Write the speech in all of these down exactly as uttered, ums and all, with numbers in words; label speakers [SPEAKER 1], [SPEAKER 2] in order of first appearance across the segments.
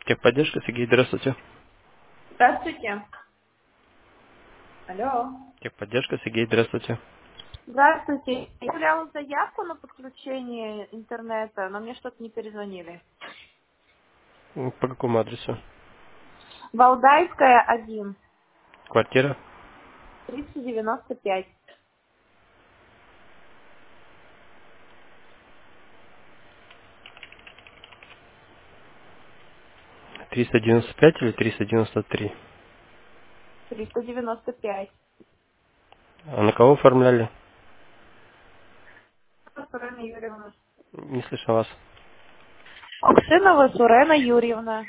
[SPEAKER 1] Техподдержка, Сергей, здравствуйте.
[SPEAKER 2] Здравствуйте. Алло.
[SPEAKER 1] Техподдержка, Сергей, здравствуйте.
[SPEAKER 2] Здравствуйте. Я оставляла заявку на подключение интернета, но мне что-то не перезвонили.
[SPEAKER 1] М, По какому адресу?
[SPEAKER 2] Валдайская, один,
[SPEAKER 1] Квартира?
[SPEAKER 2] триста девяносто пять.
[SPEAKER 1] триста девяносто пять или триста девяносто три?
[SPEAKER 2] триста девяносто пять.
[SPEAKER 1] А на кого оформляли?
[SPEAKER 2] Сурена Юрьевна.
[SPEAKER 1] Не слышал вас.
[SPEAKER 2] Оксынова Сурена Юрьевна.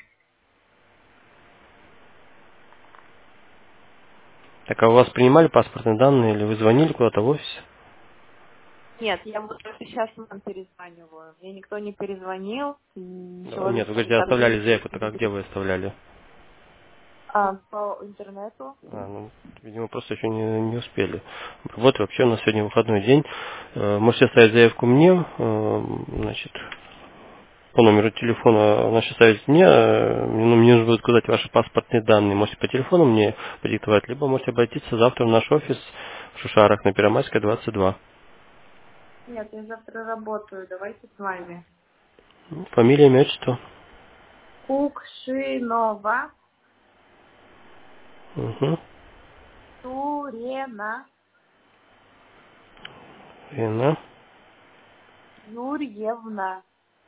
[SPEAKER 1] Так, а у вас принимали паспортные данные или вы звонили куда-то в офис?
[SPEAKER 2] Нет, я вот только сейчас вам перезваниваю. Мне никто не перезвонил,
[SPEAKER 1] Ну,
[SPEAKER 2] ничего
[SPEAKER 1] нет, вы
[SPEAKER 2] там
[SPEAKER 1] говорите,
[SPEAKER 2] так
[SPEAKER 1] оставляли
[SPEAKER 2] быстро
[SPEAKER 1] заявку, так
[SPEAKER 2] не
[SPEAKER 1] а где
[SPEAKER 2] говорит.
[SPEAKER 1] вы оставляли?
[SPEAKER 2] А, по интернету.
[SPEAKER 1] А, ну, видимо, просто еще не, не успели. Вот вообще у нас сегодня выходной день. Э, Можете оставить заявку мне, э, значит, по номеру телефона значит, ставить мне, э, мне, ну, мне нужно будет указать ваши паспортные данные. Можете по телефону мне продиктовать, либо можете обратиться завтра в наш офис в Шушарах на Первомайская, двадцать два.
[SPEAKER 2] Нет, я завтра работаю, давайте с вами.
[SPEAKER 1] Фамилия, имя, отчество.
[SPEAKER 2] Кукшинова
[SPEAKER 1] Угу.
[SPEAKER 2] Сурена
[SPEAKER 1] Ирина.
[SPEAKER 2] Юрьевна.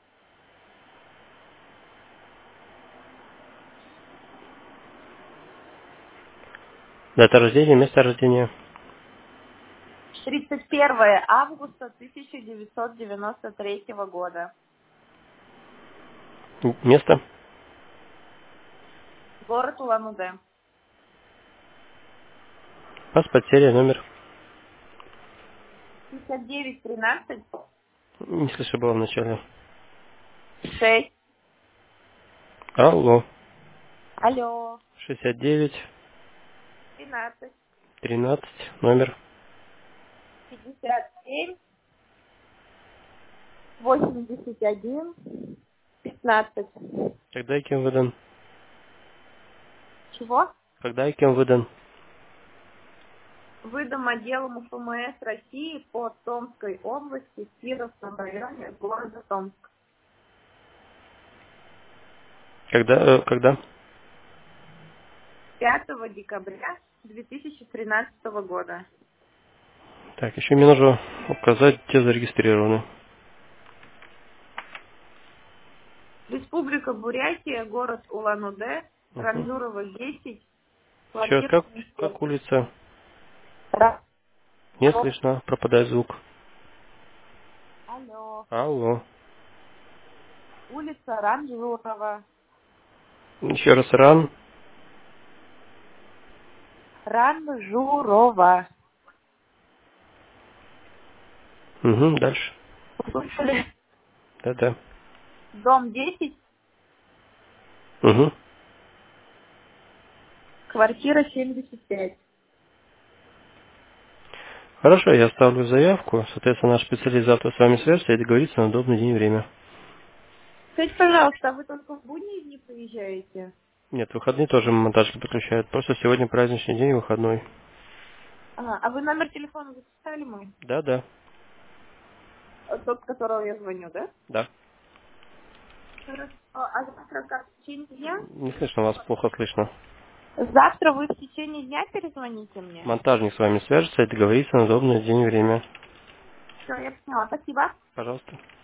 [SPEAKER 1] Дата рождения, место рождения.
[SPEAKER 2] тридцать первое августа тысяча девятьсот девяносто третьего года.
[SPEAKER 1] М- Место.
[SPEAKER 2] Город Улан-Удэ.
[SPEAKER 1] Паспорт, серия, номер.
[SPEAKER 2] пятьдесят девять тринадцать
[SPEAKER 1] Не слышу, было в начале.
[SPEAKER 2] шесть.
[SPEAKER 1] Алло.
[SPEAKER 2] Алло.
[SPEAKER 1] шестьдесят девять
[SPEAKER 2] тринадцать
[SPEAKER 1] тринадцать, номер.
[SPEAKER 2] пятьдесят семь восемьдесят один пятнадцать.
[SPEAKER 1] Когда и кем выдан?
[SPEAKER 2] Чего?
[SPEAKER 1] Когда и кем выдан?
[SPEAKER 2] Выдам отделом УФМС России по Томской области, в Кировском районе города Томск.
[SPEAKER 1] Когда, э, когда?
[SPEAKER 2] пятого декабря две тысячи тринадцатого года.
[SPEAKER 1] Так, еще мне нужно указать, где зарегистрированы.
[SPEAKER 2] Республика Бурятия, город Улан-Удэ,
[SPEAKER 1] Угу.
[SPEAKER 2] Ранжурова, десять,
[SPEAKER 1] Еще раз,
[SPEAKER 2] квартира
[SPEAKER 1] как, как
[SPEAKER 2] семьдесят.
[SPEAKER 1] улица?
[SPEAKER 2] Ра-
[SPEAKER 1] Не
[SPEAKER 2] Алло.
[SPEAKER 1] слышно, пропадает звук.
[SPEAKER 2] Алло.
[SPEAKER 1] Алло.
[SPEAKER 2] Улица Ранжурова.
[SPEAKER 1] Еще раз, ран.
[SPEAKER 2] Ранжурова.
[SPEAKER 1] Угу, дальше.
[SPEAKER 2] Услышали?
[SPEAKER 1] Да-да.
[SPEAKER 2] Дом десять,
[SPEAKER 1] Угу.
[SPEAKER 2] квартира семьдесят пять.
[SPEAKER 1] Хорошо, я оставлю заявку. Соответственно, наш специалист завтра с вами свяжется и договорится на удобный день и время.
[SPEAKER 2] Скажите, пожалуйста, а вы только в будние дни приезжаете?
[SPEAKER 1] Нет, выходные тоже монтажки подключают. Просто сегодня праздничный день и выходной.
[SPEAKER 2] Ага, а вы номер телефона записали мой?
[SPEAKER 1] Да-да.
[SPEAKER 2] Э, Тот, с которого я звоню, да?
[SPEAKER 1] Да.
[SPEAKER 2] Хорошо. А завтра как, в течение дня?
[SPEAKER 1] Не слышно, вас плохо слышно.
[SPEAKER 2] Завтра вы в течение дня перезвоните мне?
[SPEAKER 1] Монтажник с вами свяжется и договорится на удобный день и время.
[SPEAKER 2] Все, я поняла. Спасибо.
[SPEAKER 1] Пожалуйста.